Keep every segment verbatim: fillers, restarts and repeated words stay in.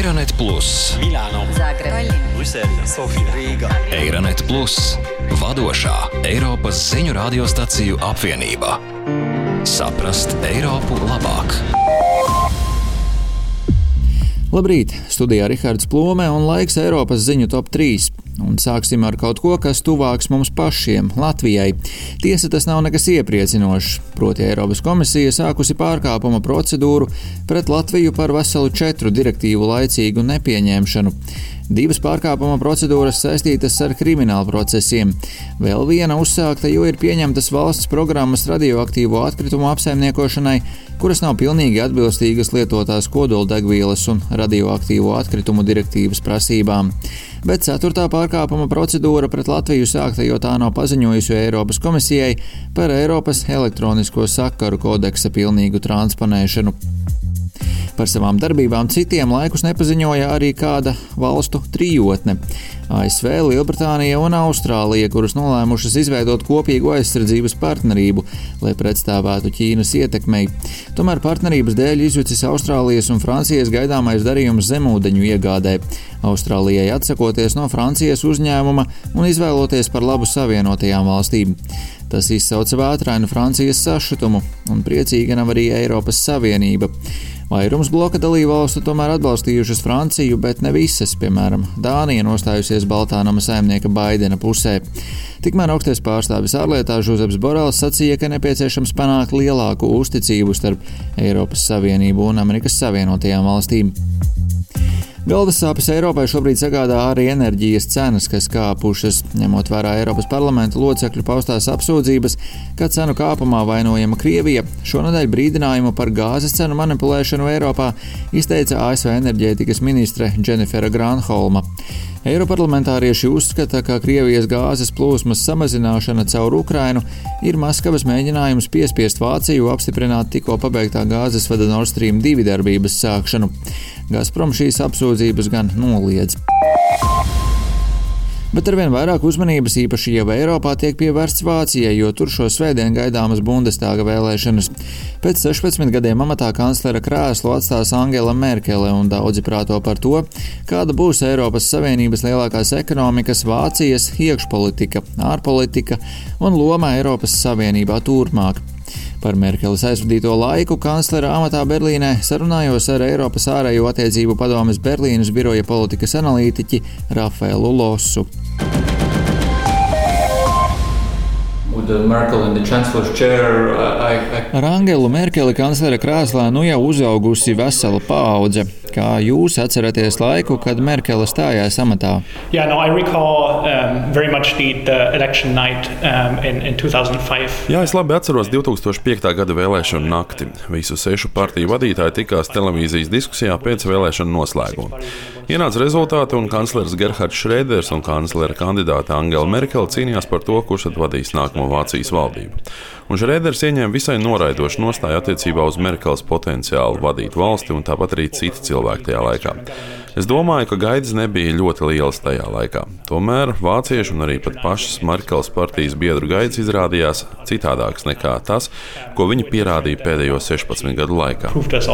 Eironet Plus, Milāno, Zagreba, Brisele, Sofija, Rīga. Eironet Plus, vadošā Eiropas ziņu radiostaciju apvienība. Saprast Eiropu labāk. Labrīt! Studijā Rihards Plome un laiks Eiropas ziņu top trīs. Un sāksim ar kaut ko, kas tuvāks mums pašiem, Latvijai. Tiesa, tas nav nekas iepriecinošs. Proti Eiropas komisija sākusi pārkāpuma procedūru pret Latviju par veselu četru direktīvu laicīgu nepieņemšanu. Divas pārkāpuma procedūras saistītas ar kriminālu procesiem. Vēl viena uzsākta, jo ir pieņemtas valsts programmas radioaktīvo atkritumu apsaimniekošanai, kuras nav pilnīgi atbilstīgas lietotās kodoldegvielas un radioaktīvo atkritumu direktīvas prasībām. Bet ceturtā pārkāpuma procedūra pret Latviju sākta, jo tā nav paziņojusi Eiropas komisijai par Eiropas elektronisko sakaru kodeksa pilnīgu transponēšanu. Par savām darbībām citiem laikus nepaziņoja arī kāda valstu trijotne – A S V, Lielbritānija un Austrālija, kuras nolēmušas izveidot kopīgu aizsardzības partnerību, lai pretstāvētu Ķīnas ietekmei. Tomēr partnerības dēļ izjucis Austrālijas un Francijas gaidāmais darījums zemūdeņu iegādē, Austrālijai atsakoties no Francijas uzņēmuma un izvēloties par labu Savienotajām valstīm. Tas izsauca vētrainu Francijas sašutumu, un priecīga nav arī Eiropas Savienība. Vairums bloka dalībvalstu tomēr atbalstījušas Franciju, bet ne visas, piemēram, Dānija nostājusies Baltānama saimnieka Baidena pusē. Tikmēr augstais pārstāvis ārlietās Žozeps Borels sacīja, ka nepieciešams panākt lielāku uzticību starp Eiropas Savienību un Amerikas Savienotajām valstīm. Galvas sāpes Eiropai šobrīd sagādā arī enerģijas cenas, kas kāpušas, ņemot vērā Eiropas parlamenta locekļu paustās apsūdzības, ka cenu kāpumā vainojama Krievija. Šonedēļ brīdinājumu par gāzes cenu manipulēšanu Eiropā izteica A S V enerģētikas ministre Dženifera Granholma. Eiroparlamentārieši uzskata, ka Krievijas gāzes plūsmas samazināšana caur Ukrainu ir Maskavas mēģinājums piespiest Vāciju apstiprināt tikko pabeigtā gāzes vada Nord Stream divi darbības sākšanu. Gazprom šīs apsūdzības gan noliedz. Bet arvien vairāk uzmanības īpaši jau Eiropā tiek pievērsts Vācijai, jo tur šo svētdien gaidāmas Bundestāga vēlēšanas. Pēc sešpadsmit gadiem amatā kanclera krēslu atstās Angela Merkele, un daudzi prāto par to, kāda būs Eiropas Savienības lielākās ekonomikas Vācijas iekšpolitika, ārpolitika un loma Eiropas Savienībā turpmāk. Par Merkeles aizvadīto laiku kanclera amatā Berlīnē sarunājos ar Eiropas ārējo attiecību padomes Berlīnas biroja politikas analītiķi Rafaelu Lossu. Ar Angelu Merkeli kanclera krēslā nu jau uzaugusi vesela paudze. Kā jūs atceraties laiku, kad Merkele stājās amatā? Yeah, no, I recall um, very much the, the election night um, in, in two thousand five. Jā, es labi atceros divtūkstoš piektā gada vēlēšanu nakti. Visu sešu partiju vadītāji tikās televīzijas diskusijā pēc vēlēšanu noslēguma. Ienāca rezultāti, un kanclers Gerhards Šrēders un kanclera kandidāte Angela Merkele cīnījās par to, kurš tad vadīs nākamo Vācijas valdību. Un Šrēders ieņēma visai noraidošu nostāju attiecībā uz Merkeles potenciālu vadīt valsti, un tāpat arī citi cilvēki tajā laikā. Es domāju, ka gaidas nebija ļoti lielas tajā laikā. Tomēr vācieši un arī pat pašas Merkeles partijas biedru gaidas izrādījās citādākas nekā tas, ko viņi pierādīja pēdējo sešpadsmit gadu laikā.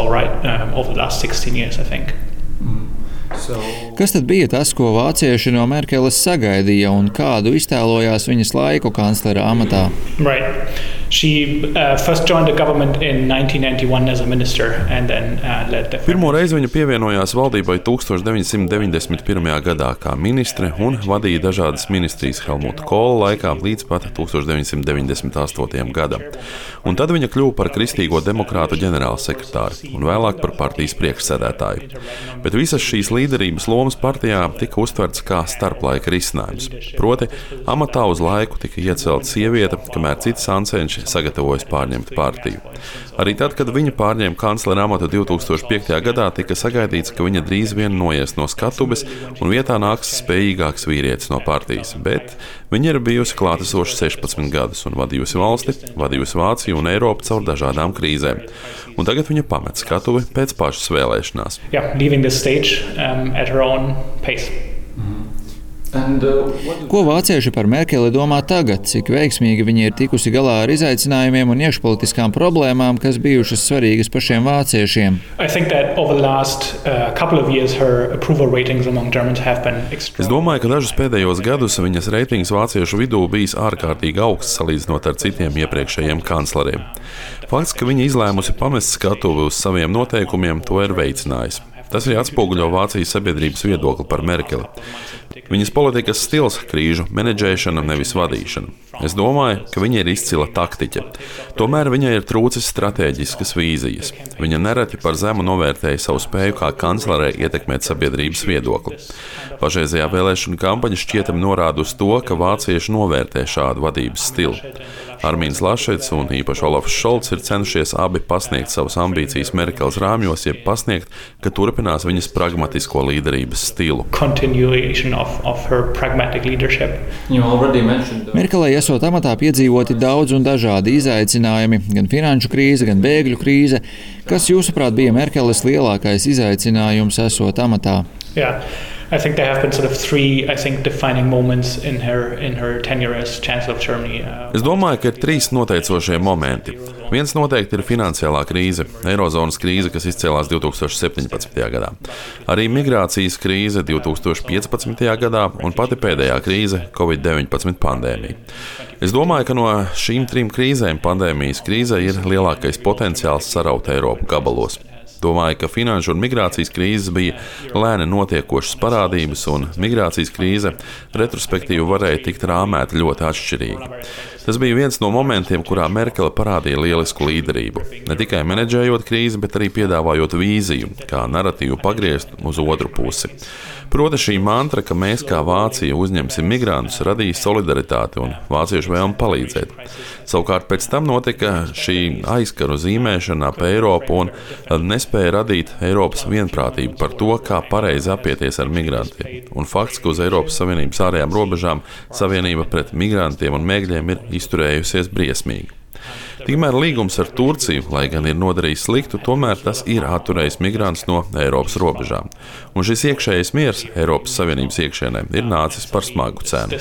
Kas tad bija tas, ko vācieši no Merkeles sagaidīja, un kādu iztēlojās viņas laiku kanclera amatā? Right. She uh, first joined the government in nineteen ninety-one as a minister and then uh, led the... Pirmo reizi viņa pievienojās valdībai tūkstoš deviņsimt deviņdesmit pirmajā gadā kā ministre un vadīja dažādas ministrijas Helmuta Kohla laikā līdz pat tūkstoš deviņsimt deviņdesmit astotajam gadam. Un tad viņa kļuva par Kristīgo demokrātu ģenerālsekretāri un vēlāk par partijas priekšsēdētāju. Bet visas šīs līderības lomas partijā tika uztverts kā starplaika risinājums. Proti, amatā uz laiku tika iecelta sieviete, kamēr citi sancenši sagatavojas pārņemt partiju. Arī tad, kad viņa pārņēma kanclera amatu divtūkstoš piektajā gadā, tika sagaidīts, ka viņa drīz vien noies no skatuves un vietā nāks spējīgāks vīrietis no partijas, bet viņa ir bijusi klātesoša sešpadsmit gadus un vadījusi valsti, vadījusi Vāciju un Eiropu caur dažādām krīzēm. Un tagad viņa pamet skatuvi pēc pašas vēlēšanās. Yeah, leaving the stage um, at her own pace. Ko vācieši par Merkeli domā tagad, cik veiksmīgi viņi ir tikusi galā ar izaicinājumiem un iekšpolitiskām problēmām, kas bijušas svarīgas pašiem vāciešiem? Last, uh, es domāju, ka dažus pēdējos gadus viņas reitings vāciešu vidū bijis ārkārtīgi augsts salīdzinot ar citiem iepriekšējiem kancleriem. Fakts, ka viņa izlēmusi pamest skatuvi uz saviem noteikumiem, to ir veicinājis. Tas arī atspoguļo Vācijas sabiedrības viedokli par Merkeli. Viņas politikas stils - krīžu menedžēšana, nevis vadīšana. Es domāju, ka viņa ir izcila taktiķe. Tomēr viņai ir trūcis stratēģiskas vīzijas. Viņa nereti par zemu novērtēja savu spēju kā kanclerei ietekmēt sabiedrības viedokli. Pašreizējā vēlēšanu kampaņa šķietami norāda uz to, ka vācieši novērtē šādu vadības stilu. Armīns Lašets un īpaši Olafs Šolts ir cenšies abi pasniegt savas ambīcijas Merkeles rāmjos, jeb pasniegt, ka turpinās viņas pragmatisko līderības stilu. Of, of Merkelei esot amatā piedzīvoti daudz un dažādi izaicinājumi, gan finanšu krīze, gan bēgļu krīze. Kas, jūsuprāt, bija Merkeles lielākais izaicinājums esot amatā? Yeah. I think there have been sort of three, I think, defining moments in her in her tenure as Chancellor of Germany. Uh, es domāju, ka ir trīs noteicošie momenti. Viens noteikti ir finansiālā krīze, eirozonas krīze, kas izcēlās divi tūkstoši septiņpadsmitajā gadā. Arī migrācijas krīze divi tūkstoši piecpadsmitajā gadā un pati pēdējā krīze - covid deviņpadsmit pandēmija. Es domāju, ka no šīm trim krīzēm pandēmijas krīze ir lielākais potenciāls saraut Eiropu gabalos. Domāju, ka finanšu un migrācijas krīzes bija lēni notiekošas parādības, un migrācijas krīze retrospektīvi varēja tikt rāmēta ļoti atšķirīgi. Tas bija viens no momentiem, kurā Merkele parādīja lielisku līderību. Ne tikai menedžējot krīzi, bet arī piedāvājot vīziju, kā naratīvu pagriezt uz otru pusi. Proti šī mantra, ka mēs kā Vācija uzņemsim migrantus, radīja solidaritāti un vāciešu vēlmi palīdzēt. Savukārt pēc tam notika šī aizkaru zīmēšana ap Eiropu un nespēja radīt Eiropas vienprātību par to, kā pareizi apieties ar migrantiem. Un fakts, ka uz Eiropas Savienības ārējām robežām savienība pret migrantiem un mēgļiem ir izturējusies briesmīgi. Tikmēr līgums ar Turciju, lai gan ir nodarījis sliktu, tomēr tas ir atturējis migrantus no Eiropas robežām. Un šis iekšējais miers Eiropas Savienības iekšienē ir nācis par smagu cenu.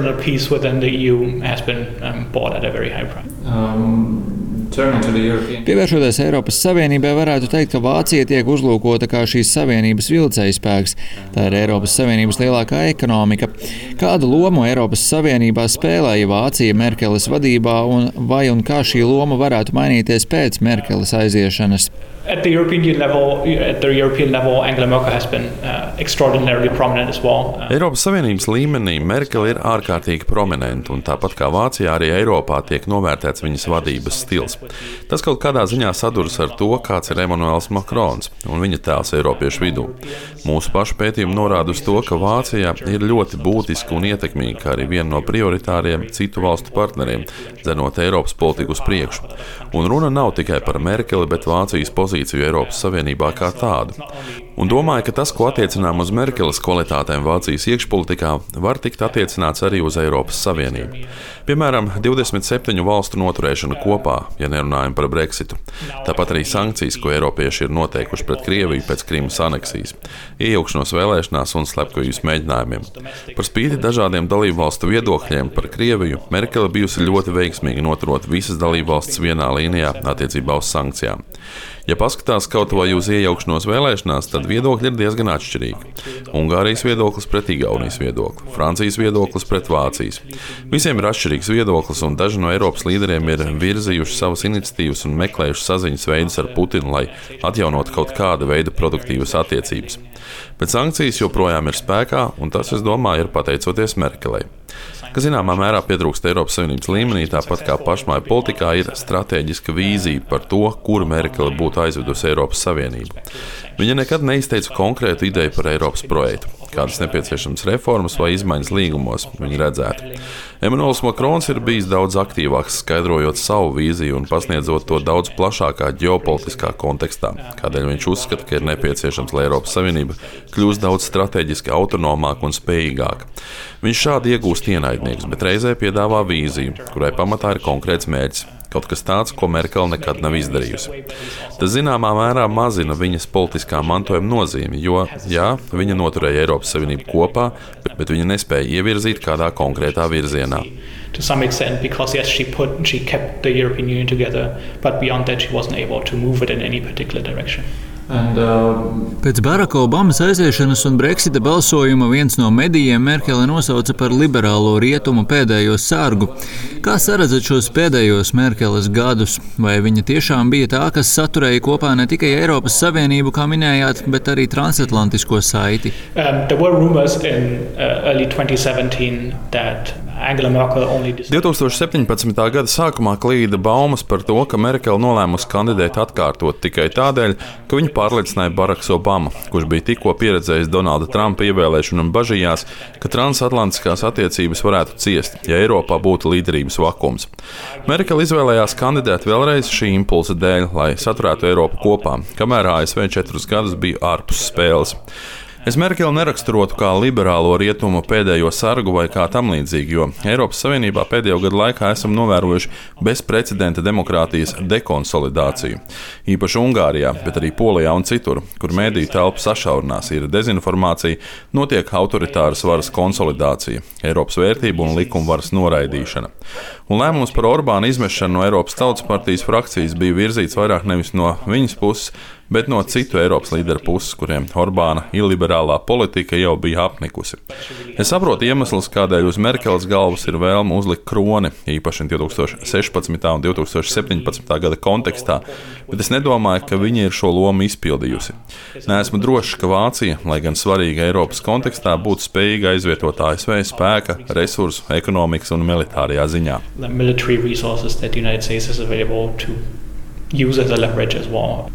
Pievēršoties Eiropas Savienībai, varētu teikt, ka Vācija tiek uzlūkota kā šīs savienības vilcējspēks. Tā ir Eiropas Savienības lielākā ekonomika. Kādu lomu Eiropas Savienībā spēlēja Vācija Merkeles vadībā un vai un kā šī loma varētu mainīties pēc Merkeles aiziešanas? At the European level, at the European level, Angela Merkel has been uh, extraordinarily prominent as well. Uh, Eiropas Savienības līmenī Merkele ir ārkārtīgi prominenta, un tāpat kā Vācijā, arī Eiropā tiek novērtēts viņas vadības stils. Tas kaut kādā ziņā saduras ar to, kāds ir Emmanuels Macrons un viņa tēls Eiropiešu vidū. Mūsu pašu pētījumi norāda uz to, ka Vācija ir ļoti būtiska un ietekmīga, kā arī viena no prioritāriem citu valstu partneriem, dzenot Eiropas politiku uz priekšu. Un runa nav tikai par Merkeli, bet Vācijas pozīciju Eiropas Savienībā kā tādu. Un domāju, ka tas, ko attiecinām uz Merkeles kvalitātēm Vācijas iekšpolitikā, var tikt attiecināts arī uz Eiropas Savienību. Piemēram, divdesmit septiņu valstu noturēšana kopā, ja nerunājam par Brexitu. Tāpat arī sankcijas, ko eiropieši ir noteikuši pret Krieviju pēc Krimas aneksijas, iejaukšanos vēlēšanās un slepkavības mēģinājumiem. Par spīti dažādiem dalību valstu viedokļiem par Krieviju, Merkele bijusi ļoti veiksmīgi noturot visas dalību valsts vienā līnijā attiecībā uz sankcijām. Ja paskatās kaut vai uz iejaukšanos vēlēšanās, tad viedokļi ir diezgan atšķirīgi. Ungārijas viedoklis pret Igaunijas viedokli, Francijas viedoklis pret Vācijas. Visiem ir atšķirīgs viedoklis, un daži no Eiropas līderiem ir virzījuši savas iniciatīvas un meklējuši saziņas veidus ar Putinu, lai atjaunotu kaut kāda veida produktīvas attiecības. Bet sankcijas joprojām ir spēkā, un tas, es domāju, ir pateicoties Merkelei. Ka zināmā mērā pietrūkst Eiropas Savienības līmenī, tāpat kā pašmāju politikā ir stratēģiska vīzija par to, kur Merkele būtu aizvedusi Eiropas Savienību. Viņa nekad neizteica konkrētu ideju par Eiropas projektu, kādas nepieciešamas reformas vai izmaiņas līgumos viņa redzētu. Emmanuels Macrons ir bijis daudz aktīvāks, skaidrojot savu vīziju un pasniedzot to daudz plašākā ģeopolitiskā kontekstā, kādēļ viņš uzskata, ka ir nepieciešams, lai Eiropas Savienība kļūst daudz strateģiski autonomāka un spējīgāka. Viņš šādi iegūst ienaidnieks, bet reizē piedāvā vīziju, kurai pamatā ir konkrēts mērķis kaut kas tāds, ko Merkele nekad nav izdarījusi. Tas zināmā mērā mazina viņas politiskā mantojuma nozīmi, jo, jā, viņa noturēja Eiropas Savienību kopā, bet, bet viņa nespēja ievirzīt kādā konkrētā virzienā. To some extent, because yes, she put, she kept the European Union together, but beyond that, she wasn't able to move it in any particular direction. And, uh... Pēc Baracka Obamas aiziešanas un Brexita balsojuma viens no medijiem Merkele nosauca par liberālo rietumu pēdējo sargu. Kā saredzat šos pēdējos Merkeles gadus? Vai viņa tiešām bija tā, kas saturēja kopā ne tikai Eiropas Savienību, kā minējāt, bet arī transatlantisko saiti? Um, there were rumors in uh, early twenty seventeen that Angela Merkel only divtūkstoš septiņpadsmitā gada sākumā klīda baumas par to, ka Merkele nolēmusi kandidēt atkārtot tikai tādēļ, ka viņa pārliecināja Baracks Obama, kurš bija tikko pieredzējis Donalda Trumpa ievēlēšanu un bažījās, ka transatlantiskās attiecības varētu ciest, ja Eiropā būtu līderības vakums. Merkele izvēlējās kandidēt vēlreiz šī impulsa dēļ, lai saturētu Eiropu kopā, kamēr A S V četrus gadus bija ārpus spēles. Es Merkeli neraksturotu kā liberālo rietumu pēdējo sargu vai kā tam līdzīgi, jo Eiropas Savienībā pēdējo gadu laikā esam novērojuši bezprecedenta demokrātijas dekonsolidāciju. Īpaši Ungārijā, bet arī Polijā un citur, kur mediju telpa sašaurinās, ir dezinformācija, notiek autoritāras varas konsolidācija, Eiropas vērtību un likuma varas noraidīšana. Un lēmums par Orbāna izmešanu no Eiropas Tautas partijas frakcijas bija virzīts vairāk nevis no viņas puses, bet no citu Eiropas līderu puses, kuriem Orbāna iliberālā politika jau bija apnikusi. Es saprotu iemeslus, kādēļ uz Merkeles galvas ir vēlme uzlikt kroni, īpaši divtūkstoš sešpadsmitā un divtūkstoš septiņpadsmitā gada kontekstā, bet es nedomāju, ka viņa ir šo lomu izpildījusi. Neesmu drošs, ka Vācija, lai gan svarīga Eiropas kontekstā, būtu spējīga aizvietot A S V spēka, resursu, ekonomikas un militārajā ziņā. The military resources that the United States is available to use as a leverage as well.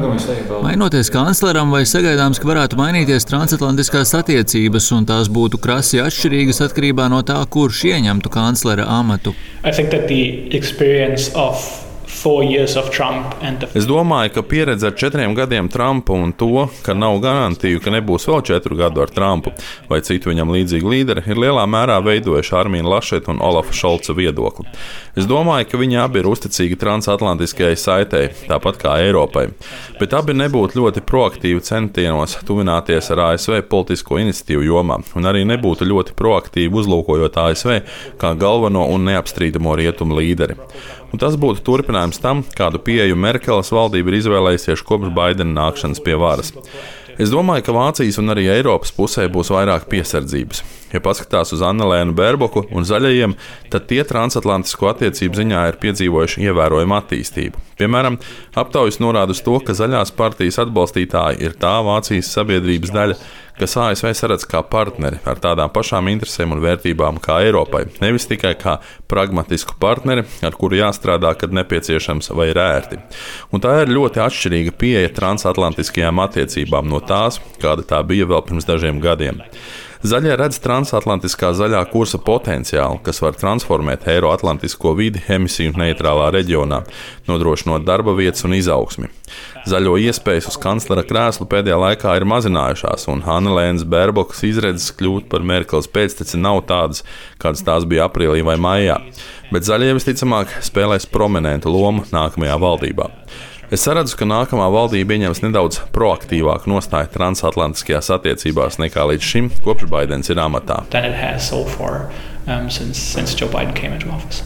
Mainoties kancleram, vai sagaidāms, ka varētu mainīties transatlantiskās attiecības un tās būtu krasi atšķirīgas atkarībā no tā, kurš ieņemtu kanclera amatu? I think that the experience of four years of Trump and the... Es domāju, ka pieredze ar četriem gadiem Trumpa un to, ka nav garantiju, ka nebūs vēl četru gadu ar Trumpu vai citu viņam līdzīgu līderi, ir lielā mērā veidojuši Armīna Lašeta un Olafa Šolca viedokli. Es domāju, ka viņi abi ir uzticīgi transatlantiskajai saitei, tāpat kā Eiropai, bet abi nebūtu ļoti proaktīvi centienos tuvināties ar A S V politisko iniciatīvu jomā un arī nebūtu ļoti proaktīvi uzlūkojot A S V kā galveno un neapstrīdamo rietumu līderi. Un tas būtu turpinājums tam, kādu pieeju Merkeles valdība ir izvēlējusies kopš Baidena nākšanas pie varas. Es domāju, ka Vācijas un arī Eiropas pusē būs vairāk piesardzības. Ja paskatās uz Annelēnu Baerboku un zaļajiem, tad tie transatlantisko attiecību ziņā ir piedzīvojuši ievērojumu attīstību. Piemēram, aptaujas norāda uz to, ka zaļās partijas atbalstītāji ir tā Vācijas sabiedrības daļa, kas A S V saredz kā partneri ar tādām pašām interesēm un vērtībām kā Eiropai, nevis tikai kā pragmatisku partneri, ar kuru jāstrādā, kad nepieciešams vai ir ērti. Un tā ir ļoti atšķirīga pieeja transatlantiskajām attiecībām no tās, kāda tā bija vēl pirms dažiem gadiem. Zaļie redz transatlantiskā zaļā kursa potenciālu, kas var transformēt eiroatlantisko vidi emisiju neitrālā reģionā, nodrošinot darba vietas un izaugsmi. Zaļo iespējas uz kanclera krēslu pēdējā laikā ir mazinājušās, un Annelēnas Baerbokas izredzes kļūt par Merkeles pēcteci nav tādas, kādas tās bija aprīlī vai maijā, bet zaļie visticamāk spēlēs prominentu lomu nākamajā valdībā. Es saredzu, ka nākamā valdība ieņems nedaudz proaktīvāku nostāju transatlantiskajās attiecībās nekā līdz šim, kopš Baidens ir amatā. Than it has so far um, since, since Joe Biden came into office.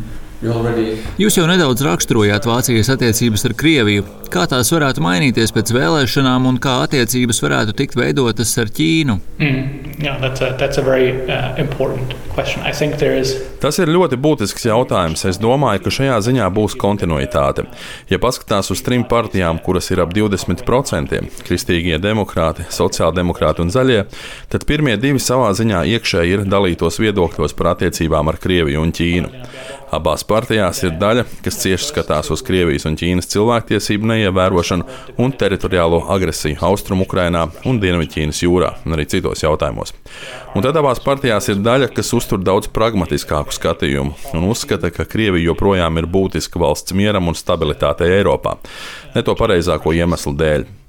Jūs jau nedaudz raksturojāt Vācijas attiecības ar Krieviju. Kā tās varētu mainīties pēc vēlēšanām un kā attiecības varētu tikt veidotas ar Ķīnu? Mm, yeah, that's a, that's a very uh, important question. I think there is... Tas ir ļoti būtisks jautājums. Es domāju, ka šajā ziņā būs kontinuitāte. Ja paskatās uz trim partijām, kuras ir ap divdesmit procenti - kristīgie demokrāti, sociāldemokrāti un zaļie, tad pirmie divi savā ziņā iekšēji ir dalītos viedokļos par attiecībām ar Krieviju un Ķīnu. Abās partijās ir daļa, kas cieši skatās uz Krievijas un Ķīnas cilvēktiesību neievērošanu un teritoriālo agresiju Austrumu Ukrainā un Dienvidķīnas jūrā un arī citos jautājumos. Un tad abās partijās ir daļa, kas uztur daudz pragmatiskāku skatījumu un uzskata, ka Krievija joprojām ir būtiska valsts mieram un stabilitātei Eiropā, ne to pareizāko iemeslu dēļ.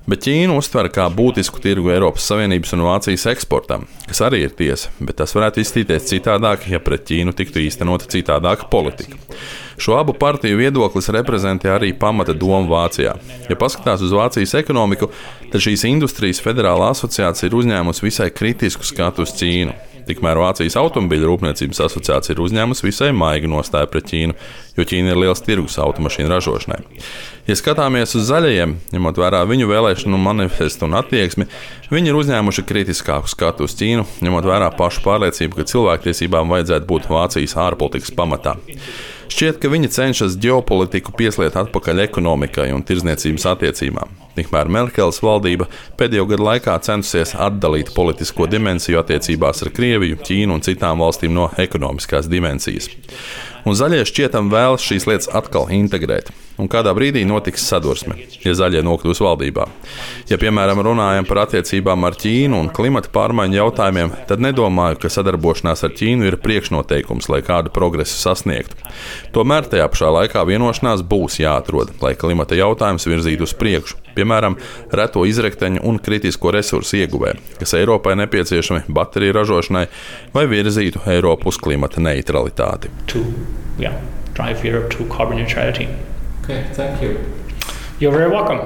Bet Ķīnu uztver kā būtisku tirgu Eiropas Savienības un Vācijas eksportam, kas arī ir tiesa, bet tas varētu izstīties citādāk, ja pret Ķīnu tiktu īstenota citādāka politika. Šo abu partiju viedoklis reprezentē arī pamata domu Vācijā. Ja paskatās uz Vācijas ekonomiku, tad šīs industrijas federālā asociācija ir uzņēmusi visai kritisku skatu uz Ķīnu. Tikmēr Vācijas automobiļu rūpniecības asociācija ir uzņēmusi visai maigu nostāju pret Ķīnu, jo Ķīna ir liels tirgus automašīnu ražošanai. Ja skatāmies uz zaļajiem, ņemot vērā viņu vēlēšanu manifestu un attieksmi, viņi ir uzņēmuši kritiskāku skatu uz Ķīnu, ņemot vērā pašu pārliecību, ka cilvēktiesībām vajadzētu būt Vācijas ārpolitikas pamatā. Šķiet, ka viņi cenšas ģeopolitiku piesliet atpakaļ ekonomikai un tirdzniecības attiecībām. Tikmēr Merkeles valdība pēdējo gadu laikā centusies atdalīt politisko dimensiju attiecībās ar Krieviju, Ķīnu un citām valstīm no ekonomiskās dimensijas. Un zaļie šķietam vēlas šīs lietas atkal integrēt. Un kādā brīdī notiks sadursme, ja zaļie nokļūs valdībā. Ja, piemēram, runājam par attiecībām ar Ķīnu un klimata pārmaiņu jautājumiem, tad nedomāju, ka sadarbošanās ar Ķīnu ir priekšnoteikums, lai kādu progresu sasniegtu. Tomēr tajā pašā laikā vienošanās būs jāatrod, lai klimata jautājums virzītu uz priekšu. Piemēram, reto izrakteņu un kritisko resursu ieguvē, kas Eiropai nepieciešami bateriju ražošanai vai virzītu Eiropu uz klimata neutralitāti. To, yeah, drive Europe to carbon neutrality. Okay, thank you. You're very welcome.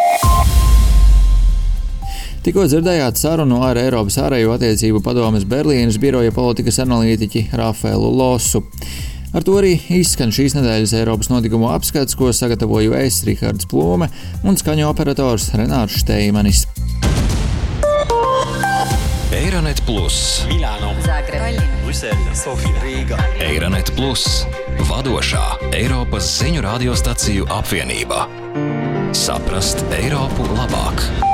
Tikko dzirdējāt sarunu ar Eiropas ārējo attiecību padomes Berlīnes biroja politikas analītiķi Rafaelu Losu. Ar to arī izskan šīs nedēļas Eiropas notikumu apskats, ko sagatavoju es, Rihards Plome, un skaņu operators Renārs Šteimanis. Eironet Plus, Milāno, Zagreb, Brisele, Sofija, Rīga. Eironet Plus, vadošā Eiropas ziņu radiostaciju apvienība. Saprast Eiropu labāk!